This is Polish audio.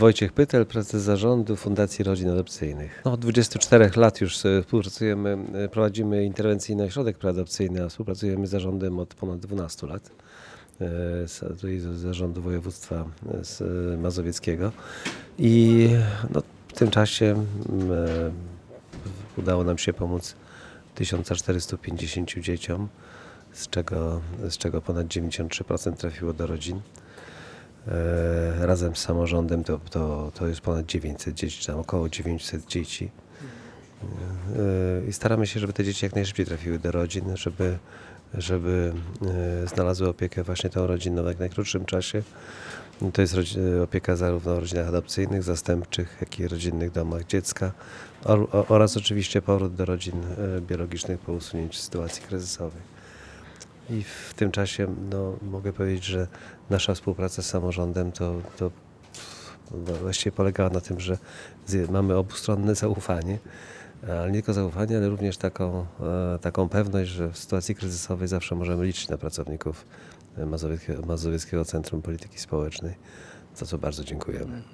Wojciech Pytel, prezes zarządu Fundacji Rodzin Adopcyjnych. Od 24 lat już współpracujemy, prowadzimy interwencyjny ośrodek preadopcyjny, a współpracujemy z zarządem od ponad 12 lat. Z zarządu województwa mazowieckiego. I w tym czasie udało nam się pomóc 1450 dzieciom, z czego ponad 93% trafiło do rodzin. Razem z samorządem to jest ponad 900 dzieci, tam około 900 dzieci. I staramy się, żeby te dzieci jak najszybciej trafiły do rodzin, żeby znalazły opiekę właśnie tą rodzinną w jak najkrótszym czasie. To jest opieka zarówno w rodzinach adopcyjnych, zastępczych, jak i rodzinnych domach dziecka oraz oczywiście powrót do rodzin biologicznych po usunięciu sytuacji kryzysowej. I w tym czasie mogę powiedzieć, że nasza współpraca z samorządem to właściwie polegała na tym, że mamy obustronne zaufanie, ale nie tylko zaufanie, ale również taką pewność, że w sytuacji kryzysowej zawsze możemy liczyć na pracowników Mazowieckiego Centrum Polityki Społecznej, za co bardzo dziękujemy.